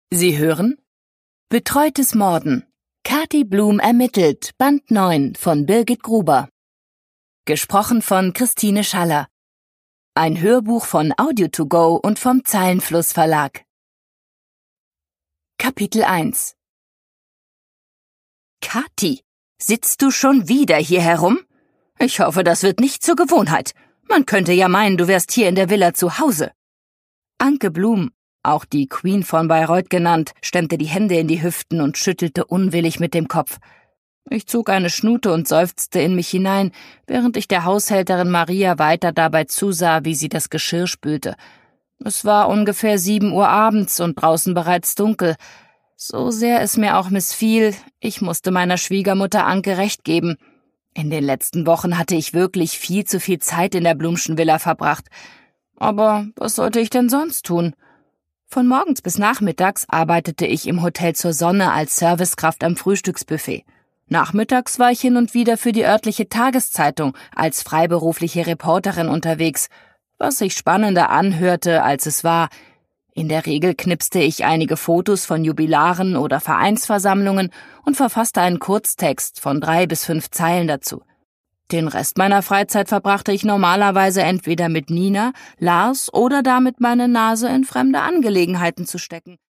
Sie hören Betreutes Morden. Kathi Blum ermittelt, Band 9 von Birgit Gruber. Gesprochen von Christine Schaller. Ein Hörbuch von Audio2Go und vom Zeilenfluss Verlag. Kapitel 1. Kathi, sitzt du schon wieder hier herum? Ich hoffe, das wird nicht zur Gewohnheit. Man könnte ja meinen, du wärst hier in der Villa zu Hause. Anke Blum, auch die Queen von Bayreuth genannt, stemmte die Hände in die Hüften und schüttelte unwillig mit dem Kopf. Ich zog eine Schnute und seufzte in mich hinein, während ich der Haushälterin Maria weiter dabei zusah, wie sie das Geschirr spülte. Es war ungefähr 7 Uhr abends und draußen bereits dunkel. So sehr es mir auch missfiel, ich musste meiner Schwiegermutter Anke recht geben. In den letzten Wochen hatte ich wirklich viel zu viel Zeit in der Blumschen Villa verbracht. Aber was sollte ich denn sonst tun? Von morgens bis nachmittags arbeitete ich im Hotel zur Sonne als Servicekraft am Frühstücksbuffet. Nachmittags war ich hin und wieder für die örtliche Tageszeitung als freiberufliche Reporterin unterwegs, was sich spannender anhörte, als es war. In der Regel knipste ich einige Fotos von Jubilaren oder Vereinsversammlungen und verfasste einen Kurztext von 3 bis 5 Zeilen dazu. Den Rest meiner Freizeit verbrachte ich normalerweise entweder mit Nina, Lars oder damit, meine Nase in fremde Angelegenheiten zu stecken.